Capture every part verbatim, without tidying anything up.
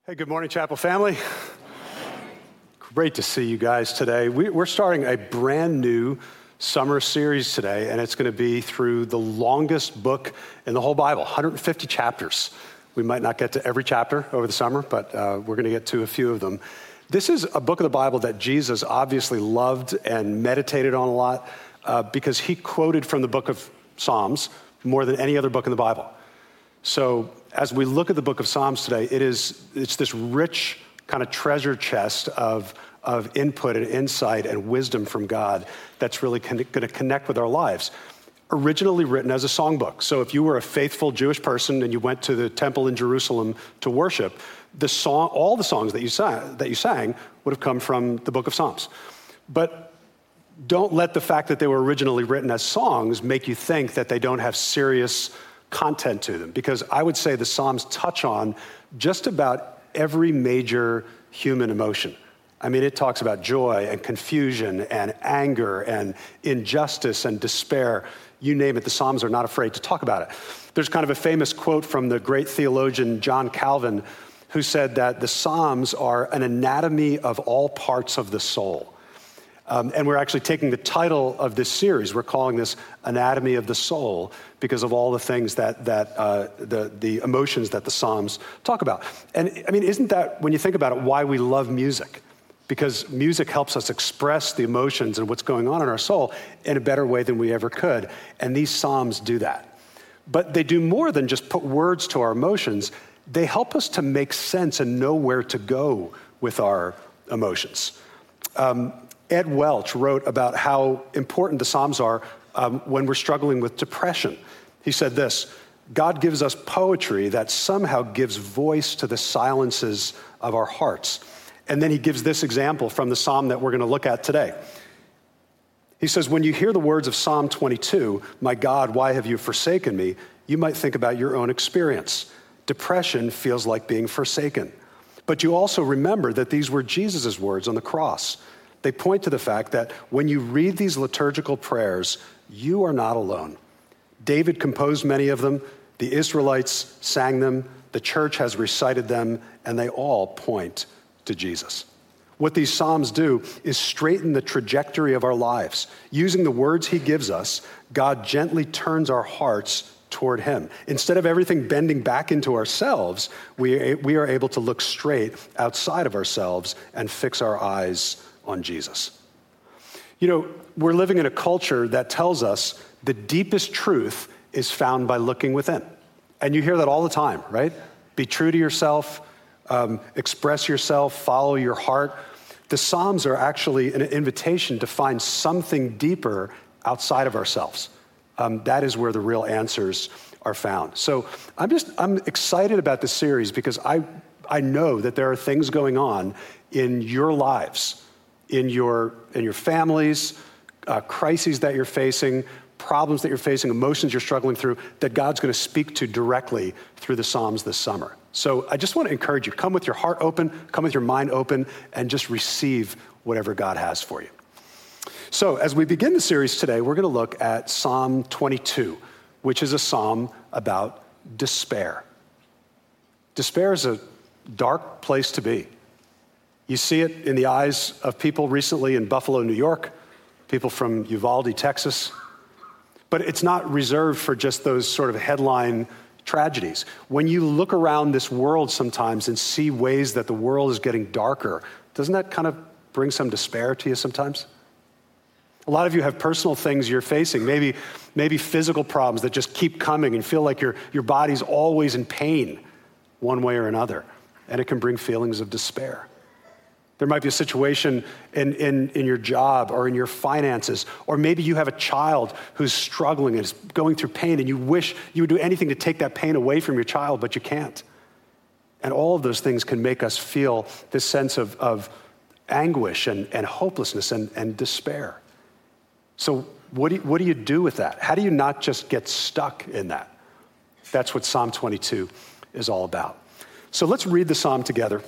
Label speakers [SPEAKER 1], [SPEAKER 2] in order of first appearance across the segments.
[SPEAKER 1] Hey, good morning, Chapel family. Great to see you guys today. We, we're starting a brand new summer series today, and it's going to be through the longest book in the whole Bible, one hundred fifty chapters. We might not get to every chapter over the summer, but uh, we're going to get to a few of them. This is a book of the Bible that Jesus obviously loved and meditated on a lot uh, because he quoted from the book of Psalms more than any other book in the Bible. So as we look at the book of Psalms today, it is, it's this rich kind of treasure chest of, of input and insight and wisdom from God that's really con- going to connect with our lives. Originally written as a songbook. So if you were a faithful Jewish person and you went to the temple in Jerusalem to worship, the song, all the songs that you sang, that you sang would have come from the book of Psalms. But don't let the fact that they were originally written as songs make you think that they don't have serious content to them, because I would say the Psalms touch on just about every major human emotion. I mean, it talks about joy and confusion and anger and injustice and despair. You name it, the Psalms are not afraid to talk about it. There's kind of a famous quote from the great theologian John Calvin, who said that the Psalms are an anatomy of all parts of the soul. Um, and we're actually taking the title of this series. We're calling this Anatomy of the Soul because of all the things that that uh, the the emotions that the Psalms talk about. And I mean, isn't that, when you think about it, why we love music? Because music helps us express the emotions and what's going on in our soul in a better way than we ever could. And these Psalms do that. But they do more than just put words to our emotions. They help us to make sense and know where to go with our emotions. Um, Ed Welch wrote about how important the Psalms are um, when we're struggling with depression. He said this: God gives us poetry that somehow gives voice to the silences of our hearts. And then he gives this example from the Psalm that we're going to look at today. He says, when you hear the words of Psalm twenty-two, "My God, why have you forsaken me?" you might think about your own experience. Depression feels like being forsaken. But you also remember that these were Jesus' words on the cross. They point to the fact that when you read these liturgical prayers, you are not alone. David composed many of them, the Israelites sang them, the church has recited them, and they all point to Jesus. What these Psalms do is straighten the trajectory of our lives. Using the words he gives us, God gently turns our hearts toward him. Instead of everything bending back into ourselves, we, we are able to look straight outside of ourselves and fix our eyes on Jesus. You know, we're living in a culture that tells us the deepest truth is found by looking within. And you hear that all the time, right? Be true to yourself, um, express yourself, follow your heart. The Psalms are actually an invitation to find something deeper outside of ourselves. Um, that is where the real answers are found. So I'm just, I'm excited about this series because I, I know that there are things going on in your lives, in your in your families, uh, crises that you're facing, problems that you're facing, emotions you're struggling through, that God's going to speak to directly through the Psalms this summer. So I just want to encourage you, come with your heart open, come with your mind open, and just receive whatever God has for you. So as we begin the series today, we're going to look at Psalm twenty-two, which is a psalm about despair. Despair is a dark place to be. You see it in the eyes of people recently in Buffalo, New York, people from Uvalde, Texas. But it's not reserved for just those sort of headline tragedies. When you look around this world sometimes and see ways that the world is getting darker, doesn't that kind of bring some despair to you sometimes? A lot of you have personal things you're facing, maybe, maybe physical problems that just keep coming and feel like your, your body's always in pain one way or another, and it can bring feelings of despair. There might be a situation in, in, in your job or in your finances, or maybe you have a child who's struggling and is going through pain, and you wish you would do anything to take that pain away from your child, but you can't. And all of those things can make us feel this sense of, of anguish and, and hopelessness and, and despair. So what do, you, what do you do with that? How do you not just get stuck in that? That's what Psalm twenty-two is all about. So let's read the psalm together.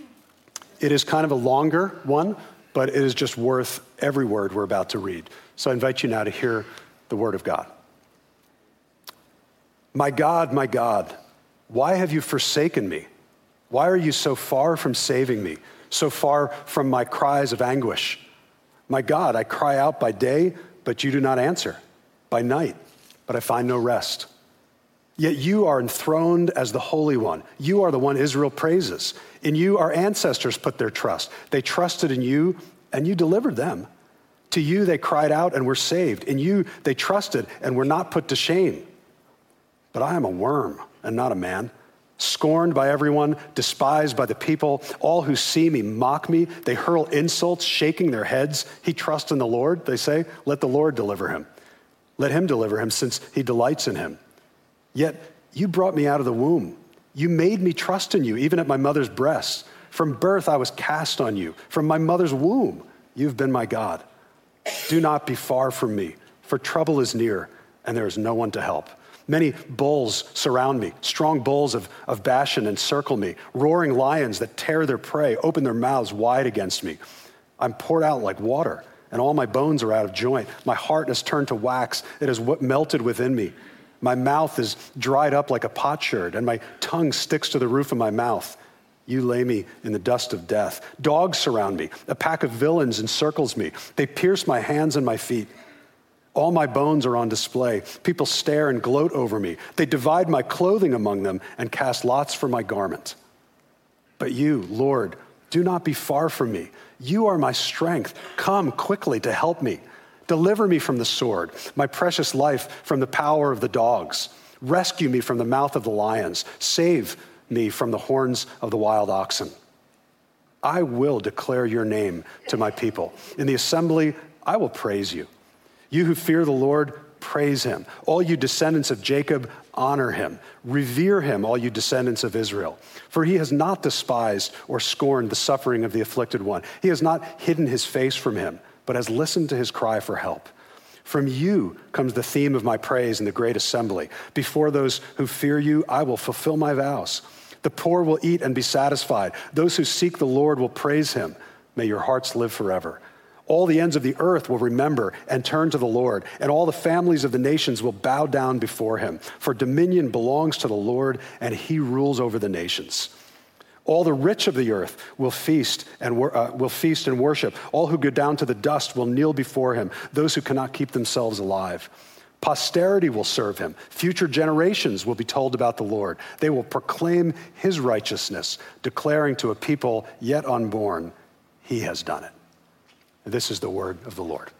[SPEAKER 1] It is kind of a longer one, but it is just worth every word we're about to read. So I invite you now to hear the word of God. My God, my God, why have you forsaken me? Why are you so far from saving me, so far from my cries of anguish? My God, I cry out by day, but you do not answer, by night, but I find no rest. Yet you are enthroned as the Holy One. You are the one Israel praises. In you our ancestors put their trust. They trusted in you, and you delivered them. To you they cried out and were saved. In you they trusted and were not put to shame. But I am a worm and not a man, scorned by everyone, despised by the people. All who see me mock me. They hurl insults, shaking their heads. He trusts in the Lord, they say. Let the Lord deliver him. Let him deliver him, since he delights in him. Yet you brought me out of the womb. You made me trust in you, even at my mother's breast. From birth I was cast on you. From my mother's womb, you've been my God. Do not be far from me, for trouble is near, and there is no one to help. Many bulls surround me. Strong bulls of, of Bashan encircle me. Roaring lions that tear their prey open their mouths wide against me. I'm poured out like water, and all my bones are out of joint. My heart has turned to wax. It has melted within me. My mouth is dried up like a potsherd, and my tongue sticks to the roof of my mouth. You lay me in the dust of death. Dogs surround me. A pack of villains encircles me. They pierce my hands and my feet. All my bones are on display. People stare and gloat over me. They divide my clothing among them and cast lots for my garment. But you, Lord, do not be far from me. You are my strength. Come quickly to help me. Deliver me from the sword, my precious life from the power of the dogs. Rescue me from the mouth of the lions. Save me from the horns of the wild oxen. I will declare your name to my people. In the assembly, I will praise you. You who fear the Lord, praise him. All you descendants of Jacob, honor him. Revere him, all you descendants of Israel. For he has not despised or scorned the suffering of the afflicted one. He has not hidden his face from him, but has listened to his cry for help. From you comes the theme of my praise in the great assembly. Before those who fear you, I will fulfill my vows. The poor will eat and be satisfied. Those who seek the Lord will praise him. May your hearts live forever. All the ends of the earth will remember and turn to the Lord, and all the families of the nations will bow down before him. For dominion belongs to the Lord, and he rules over the nations. All the rich of the earth will feast and uh, will feast and worship. All who go down to the dust will kneel before him, those who cannot keep themselves alive. Posterity will serve him. Future generations will be told about the Lord. They will proclaim his righteousness, declaring to a people yet unborn, he has done it. And this is the word of the Lord.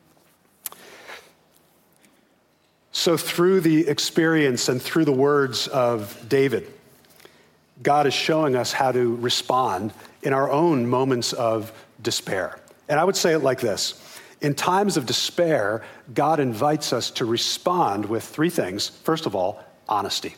[SPEAKER 1] So through the experience and through the words of David, God is showing us how to respond in our own moments of despair. And I would say it like this. In times of despair, God invites us to respond with three things. First of all, honesty.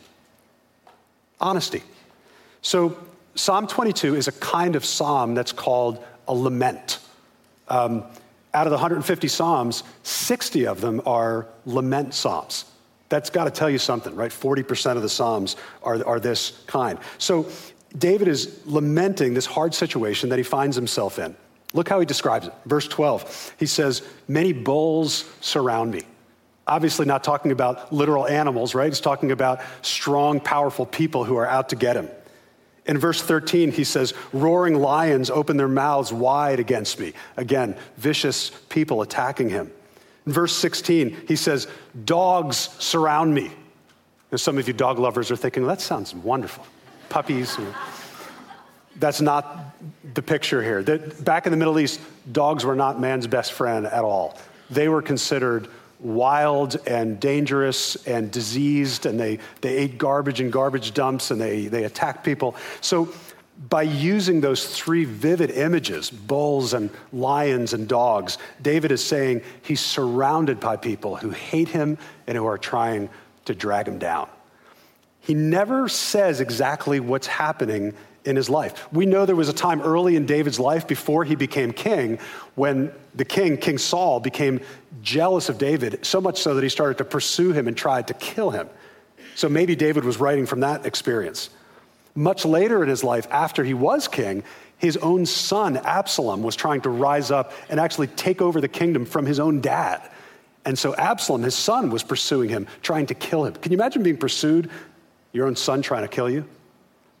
[SPEAKER 1] Honesty. So Psalm twenty-two is a kind of psalm that's called a lament. Um, out of the one hundred fifty psalms, sixty of them are lament psalms. That's got to tell you something, right? forty percent of the Psalms are, are this kind. So David is lamenting this hard situation that he finds himself in. Look how he describes it. Verse twelve, he says, many bulls surround me. Obviously not talking about literal animals, right? He's talking about strong, powerful people who are out to get him. In verse thirteen, he says, roaring lions open their mouths wide against me. Again, vicious people attacking him. In verse sixteen, he says, dogs surround me. And some of you dog lovers are thinking, well, that sounds wonderful. Puppies. That's not the picture here. That back in the Middle East, dogs were not man's best friend at all. They were considered wild and dangerous and diseased, and they, they ate garbage in garbage dumps, and they, they attacked people. So by using those three vivid images, bulls and lions and dogs, David is saying he's surrounded by people who hate him and who are trying to drag him down. He never says exactly what's happening in his life. We know there was a time early in David's life before he became king when the king, King Saul, became jealous of David, so much so that he started to pursue him and tried to kill him. So maybe David was writing from that experience. Much later in his life, after he was king, his own son, Absalom, was trying to rise up and actually take over the kingdom from his own dad. And so Absalom, his son, was pursuing him, trying to kill him. Can you imagine being pursued, your own son trying to kill you?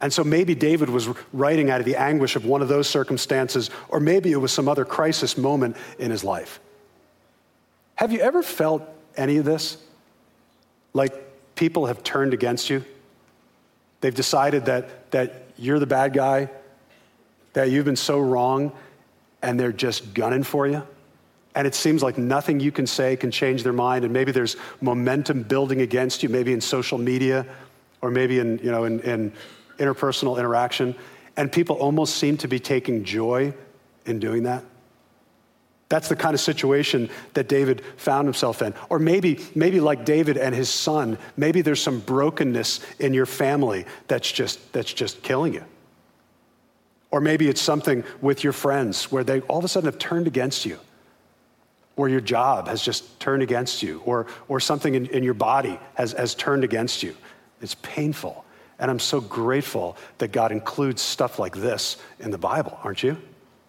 [SPEAKER 1] And so maybe David was writing out of the anguish of one of those circumstances, or maybe it was some other crisis moment in his life. Have you ever felt any of this? Like people have turned against you? They've decided that, that you're the bad guy, that you've been so wrong, and they're just gunning for you? And it seems like nothing you can say can change their mind, and maybe there's momentum building against you, maybe in social media, or maybe in, you know, in, in interpersonal interaction, and people almost seem to be taking joy in doing that. That's the kind of situation that David found himself in. Or maybe, maybe like David and his son, maybe there's some brokenness in your family that's just, that's just killing you. Or maybe it's something with your friends where they all of a sudden have turned against you, or your job has just turned against you, or, or something in, in your body has, has turned against you. It's painful. And I'm so grateful that God includes stuff like this in the Bible, aren't you?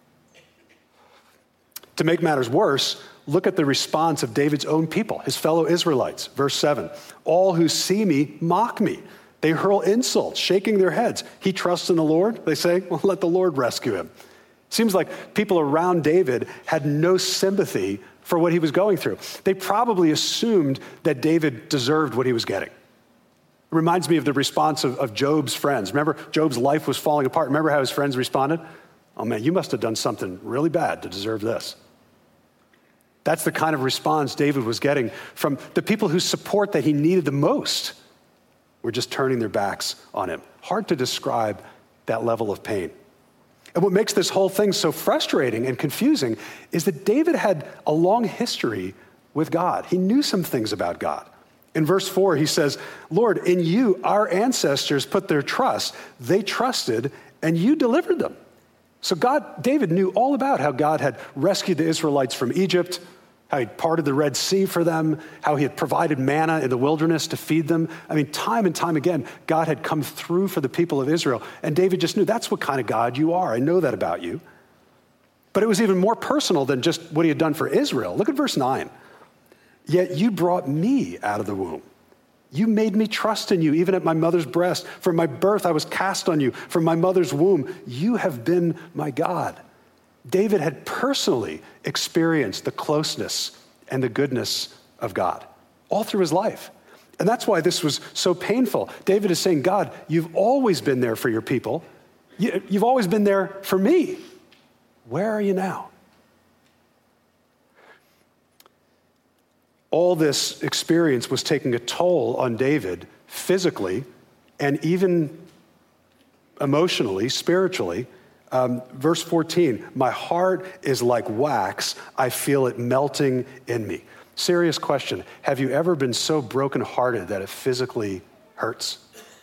[SPEAKER 1] To make matters worse, look at the response of David's own people, his fellow Israelites. Verse seven, all who see me mock me. They hurl insults, shaking their heads. He trusts in the Lord, they say, well, let the Lord rescue him. Seems like people around David had no sympathy for what he was going through. They probably assumed that David deserved what he was getting. It reminds me of the response of, of Job's friends. Remember, Job's life was falling apart. Remember how his friends responded? Oh man, you must have done something really bad to deserve this. That's the kind of response David was getting from the people whose support that he needed the most were just turning their backs on him. Hard to describe that level of pain. And what makes this whole thing so frustrating and confusing is that David had a long history with God. He knew some things about God. In verse four, he says, Lord, in you, our ancestors put their trust. They trusted, and you delivered them. So God, David knew all about how God had rescued the Israelites from Egypt, how he parted the Red Sea for them, how he had provided manna in the wilderness to feed them. I mean, time and time again, God had come through for the people of Israel. And David just knew, that's what kind of God you are. I know that about you. But it was even more personal than just what he had done for Israel. Look at verse nine. Yet you brought me out of the womb. You made me trust in you, even at my mother's breast. From my birth, I was cast on you. From my mother's womb, you have been my God. David had personally experienced the closeness and the goodness of God all through his life. And that's why this was so painful. David is saying, God, you've always been there for your people. You've always been there for me. Where are you now? All this experience was taking a toll on David physically and even emotionally, spiritually. Um, verse fourteen, my heart is like wax. I feel it melting in me. Serious question. Have you ever been so brokenhearted that it physically hurts?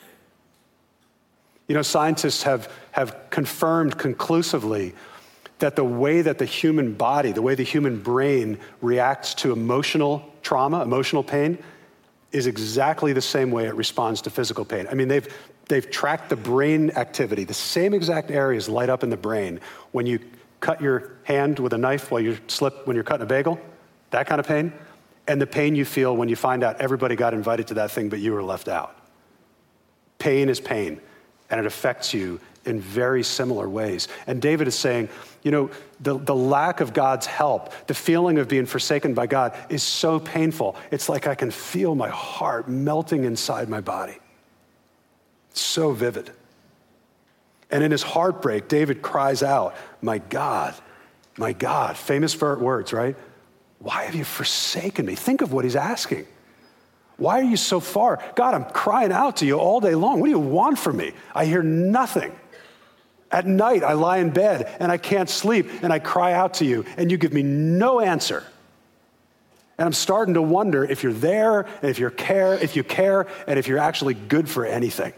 [SPEAKER 1] You know, scientists have, have confirmed conclusively that the way that the human body, the way the human brain reacts to emotional trauma, emotional pain, is exactly the same way it responds to physical pain. I mean, they've they've tracked the brain activity. The same exact areas light up in the brain when you cut your hand with a knife while you slip when you're cutting a bagel, that kind of pain, and the pain you feel when you find out everybody got invited to that thing but you were left out. Pain is pain, and it affects you in very similar ways. And David is saying, you know, the, the lack of God's help, the feeling of being forsaken by God is so painful. It's like I can feel my heart melting inside my body. It's so vivid. And in his heartbreak, David cries out, my God, my God, famous words, right? Why have you forsaken me? Think of what he's asking. Why are you so far? God, I'm crying out to you all day long. What do you want from me? I hear nothing. At night, I lie in bed and I can't sleep and I cry out to you and you give me no answer. And I'm starting to wonder if you're there and if you care, if you care and if you're actually good for anything.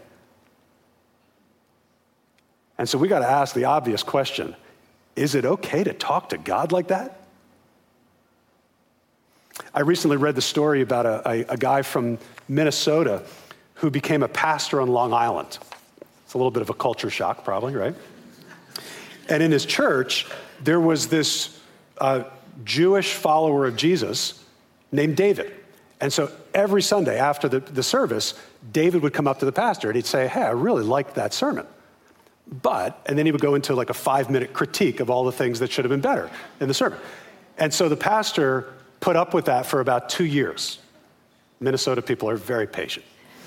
[SPEAKER 1] And so we got to ask the obvious question. Is it okay to talk to God like that? I recently read the story about a, a, a guy from Minnesota who became a pastor on Long Island. It's a little bit of a culture shock, probably, right? And in his church, there was this uh, Jewish follower of Jesus named David. And so every Sunday after the, the service, David would come up to the pastor and he'd say, hey, I really liked that sermon. But, and then he would go into like a five minute critique of all the things that should have been better in the sermon. And so the pastor put up with that for about two years. Minnesota people are very patient.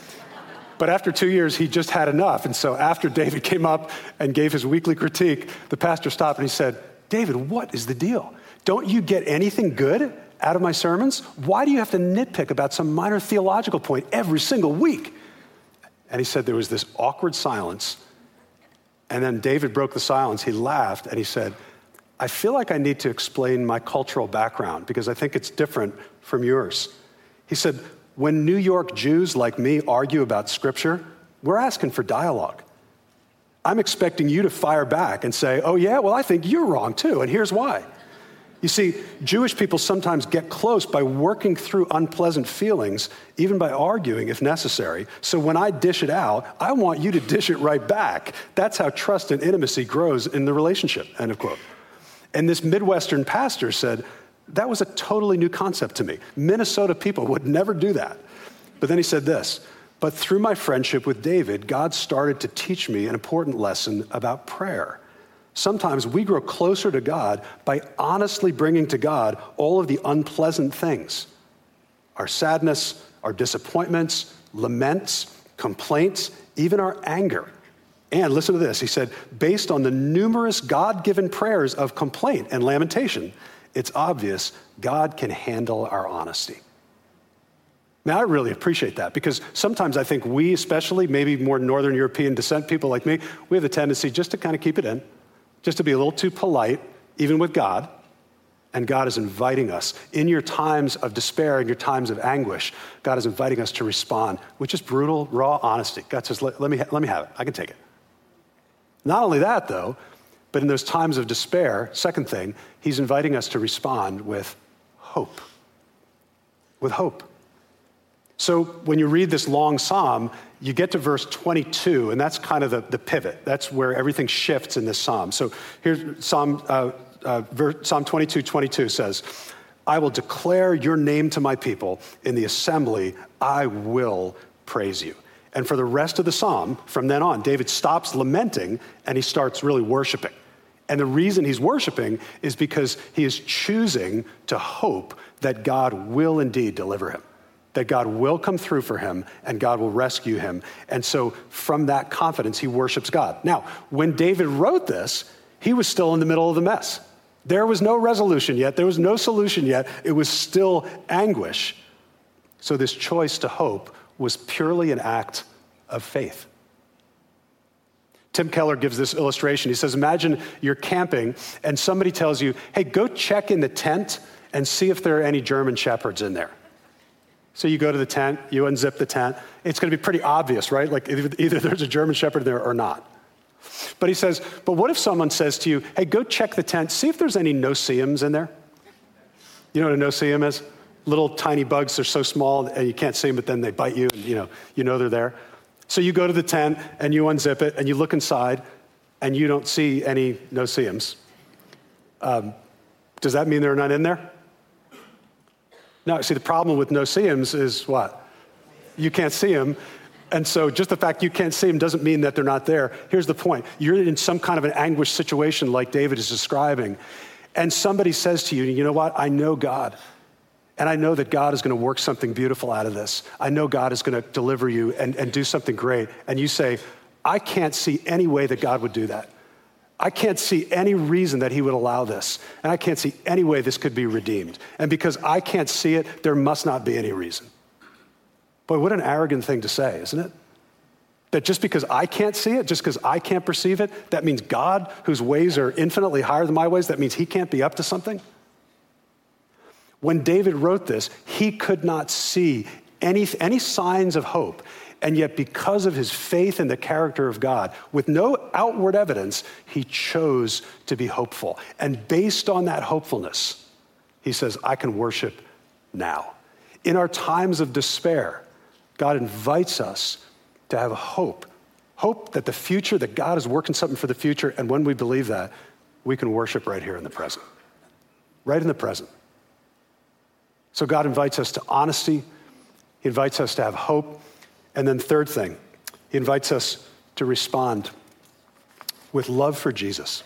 [SPEAKER 1] But after two years, he just had enough. And so after David came up and gave his weekly critique, the pastor stopped and he said, David, what is the deal? Don't you get anything good out of my sermons? Why do you have to nitpick about some minor theological point every single week? And he said there was this awkward silence. And then David broke the silence. He laughed and he said, I feel like I need to explain my cultural background because I think it's different from yours. He said, when New York Jews like me argue about scripture, we're asking for dialogue. I'm expecting you to fire back and say, oh yeah, well, I think you're wrong too, and here's why. You see, Jewish people sometimes get close by working through unpleasant feelings, even by arguing if necessary. So when I dish it out, I want you to dish it right back. That's how trust and intimacy grows in the relationship, end of quote. And this Midwestern pastor said, that was a totally new concept to me. Minnesota people would never do that. But then he said this, but through my friendship with David, God started to teach me an important lesson about prayer. Sometimes we grow closer to God by honestly bringing to God all of the unpleasant things, our sadness, our disappointments, laments, complaints, even our anger. And listen to this, he said, based on the numerous God-given prayers of complaint and lamentation, it's obvious God can handle our honesty. Now, I really appreciate that because sometimes I think we, especially maybe more Northern European descent people like me, we have the tendency just to kind of keep it in, just to be a little too polite, even with God. And God is inviting us in your times of despair, in your times of anguish, God is inviting us to respond with just brutal, raw honesty. God says, let, let me, let me have it. I can take it. Not only that, though, but in those times of despair, second thing, he's inviting us to respond with hope. With hope. So when you read this long psalm, you get to verse twenty-two, and that's kind of the, the pivot. That's where everything shifts in this psalm. So here's Psalm, uh, uh, verse, Psalm twenty-two, twenty-two says, I will declare your name to my people. In the assembly, I will praise you. And for the rest of the psalm, from then on, David stops lamenting and he starts really worshiping. And the reason he's worshiping is because he is choosing to hope that God will indeed deliver him, that God will come through for him and God will rescue him. And so from that confidence, he worships God. Now, when David wrote this, he was still in the middle of the mess. There was no resolution yet. There was no solution yet. It was still anguish. So this choice to hope was purely an act of faith. Tim Keller gives this illustration. He says, imagine you're camping and somebody tells you, hey, go check in the tent and see if there are any German shepherds in there. So you go to the tent, you unzip the tent. It's going to be pretty obvious, right? Like either, either there's a German shepherd there or not. But he says, but what if someone says to you, hey, go check the tent, see if there's any no-see-ums in there? You know what a no-see-um is? Little tiny bugs, they're so small and you can't see them, but then they bite you and you know, you know they're there. So you go to the tent and you unzip it and you look inside and you don't see any no-see-ums. Um, does that mean they're not in there? No, see, the problem with no-see-ums is what? You can't see them. And so just the fact you can't see them doesn't mean that they're not there. Here's the point. You're in some kind of an anguished situation like David is describing. And somebody says to you, you know what? I know God. And I know that God is going to work something beautiful out of this. I know God is going to deliver you and, and do something great. And you say, I can't see any way that God would do that. I can't see any reason that he would allow this. And I can't see any way this could be redeemed. And because I can't see it, there must not be any reason. Boy, what an arrogant thing to say, isn't it? That just because I can't see it, just because I can't perceive it, that means God, whose ways are infinitely higher than my ways, that means he can't be up to something? When David wrote this, he could not see any, any signs of hope. And yet because of his faith in the character of God, with no outward evidence, he chose to be hopeful. And based on that hopefulness, he says, I can worship now. In our times of despair, God invites us to have hope. Hope that the future, that God is working something for the future. And when we believe that, we can worship right here in the present. Right in the present. So God invites us to honesty, He invites us to have hope. And then third thing, he invites us to respond with love for Jesus.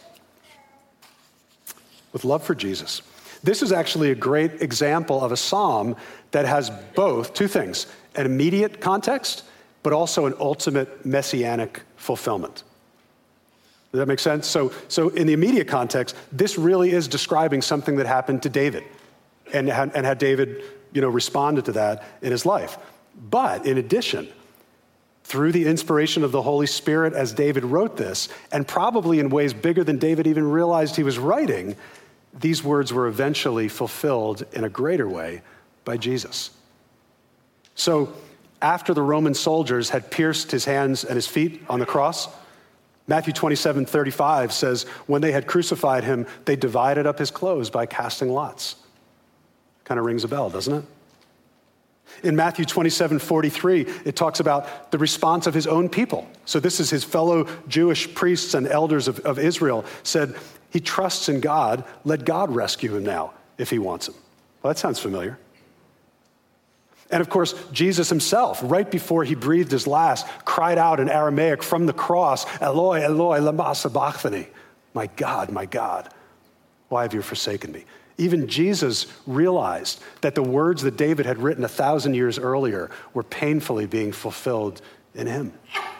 [SPEAKER 1] With love for Jesus. This is actually a great example of a psalm that has both, two things, an immediate context, but also an ultimate messianic fulfillment. Does that make sense? So, so in the immediate context, this really is describing something that happened to David and had, and had David, you know, responded to that in his life. But in addition, through the inspiration of the Holy Spirit as David wrote this, and probably in ways bigger than David even realized he was writing, these words were eventually fulfilled in a greater way by Jesus. So after the Roman soldiers had pierced his hands and his feet on the cross, Matthew twenty-seven thirty-five says, when they had crucified him, they divided up his clothes by casting lots. Kind of rings a bell, doesn't it? In Matthew twenty-seven forty-three, it talks about the response of his own people. So this is his fellow Jewish priests and elders of, of Israel said, he trusts in God, let God rescue him now if he wants him. Well, that sounds familiar. And of course, Jesus himself, right before he breathed his last, cried out in Aramaic from the cross, Eloi, Eloi, lama sabachthani. My God, my God, why have you forsaken me? Even Jesus realized that the words that David had written a thousand years earlier were painfully being fulfilled in him.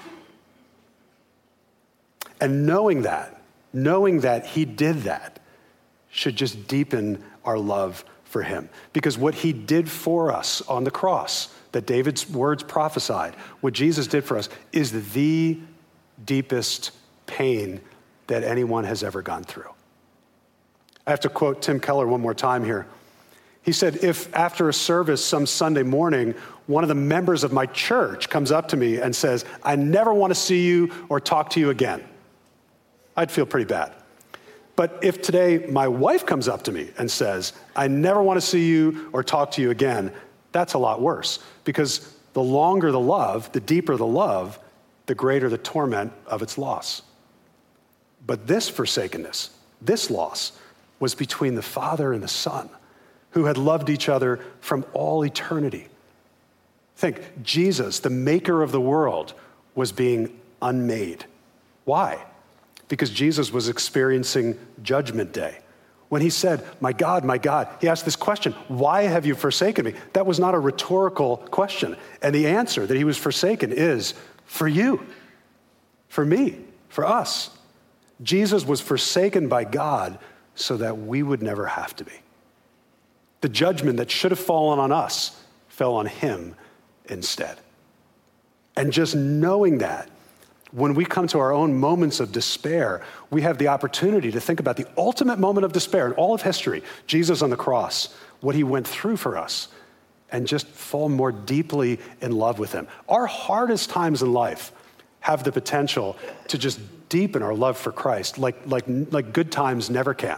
[SPEAKER 1] And knowing that, knowing that he did that, should just deepen our love for him. Because what he did for us on the cross, that David's words prophesied, what Jesus did for us is the deepest pain that anyone has ever gone through. I have to quote Tim Keller one more time here. He said, if after a service some Sunday morning, one of the members of my church comes up to me and says, I never want to see you or talk to you again, I'd feel pretty bad. But if today my wife comes up to me and says, I never want to see you or talk to you again, that's a lot worse. Because the longer the love, the deeper the love, the greater the torment of its loss. But this forsakenness, this loss, was between the Father and the Son, who had loved each other from all eternity. Think, Jesus, the maker of the world, was being unmade. Why? Because Jesus was experiencing Judgment Day. When he said, my God, my God, he asked this question, why have you forsaken me? That was not a rhetorical question. And the answer that he was forsaken is for you, for me, for us. Jesus was forsaken by God so that we would never have to be. The judgment that should have fallen on us fell on him instead. And just knowing that, when we come to our own moments of despair, we have the opportunity to think about the ultimate moment of despair in all of history, Jesus on the cross, what he went through for us, and just fall more deeply in love with him. Our hardest times in life have the potential to just deepen our love for Christ like, like, like good times never can.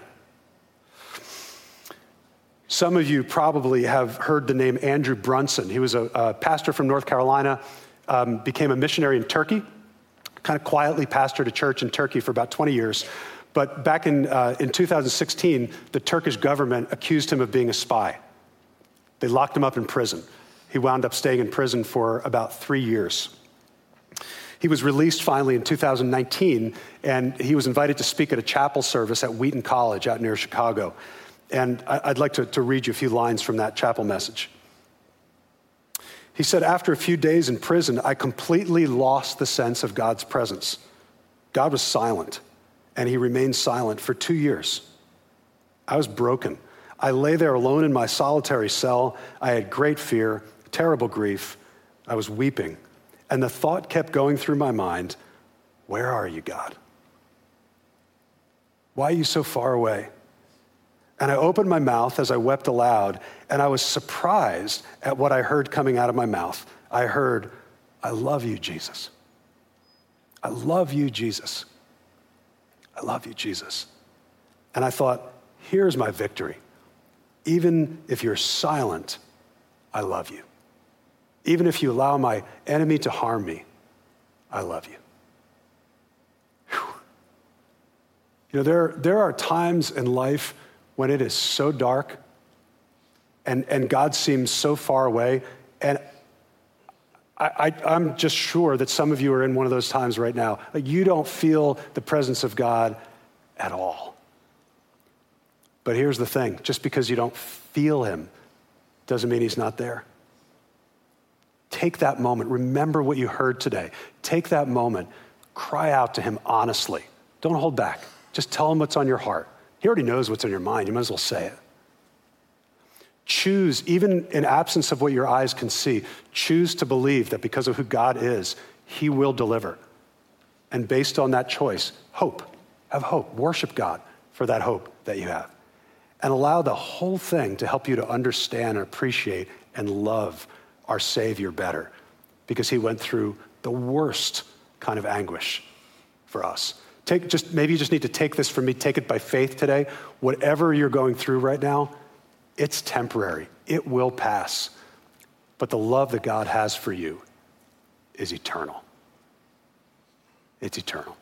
[SPEAKER 1] Some of you probably have heard the name Andrew Brunson. He was a, a pastor from North Carolina, um, became a missionary in Turkey, kind of quietly pastored a church in Turkey for about twenty years. But back in, uh, in two thousand sixteen, the Turkish government accused him of being a spy. They locked him up in prison. He wound up staying in prison for about three years. He was released finally in two thousand nineteen, and he was invited to speak at a chapel service at Wheaton College out near Chicago. And I'd like to, to read you a few lines from that chapel message. He said, after a few days in prison, I completely lost the sense of God's presence. God was silent, and he remained silent for two years. I was broken. I lay there alone in my solitary cell. I had great fear, terrible grief. I was weeping. And the thought kept going through my mind, where are you, God? Why are you so far away? And I opened my mouth as I wept aloud, and I was surprised at what I heard coming out of my mouth. I heard, I love you, Jesus. I love you, Jesus. I love you, Jesus. And I thought, here's my victory. Even if you're silent, I love you. Even if you allow my enemy to harm me, I love you. Whew. You know, there, there are times in life when it is so dark and, and God seems so far away, and I, I, I'm just sure that some of you are in one of those times right now. Like you don't feel the presence of God at all. But here's the thing, just because you don't feel him doesn't mean he's not there. Take that moment. Remember what you heard today. Take that moment. Cry out to him honestly. Don't hold back. Just tell him what's on your heart. He already knows what's on your mind. You might as well say it. Choose, even in absence of what your eyes can see, choose to believe that because of who God is, he will deliver. And based on that choice, hope. Have hope. Worship God for that hope that you have. And allow the whole thing to help you to understand and appreciate and love our Savior better, because he went through the worst kind of anguish for us. Take just maybe you just need to take this from me, take it by faith today. Whatever you're going through right now, it's temporary. It will pass. But the love that God has for you is eternal. It's eternal.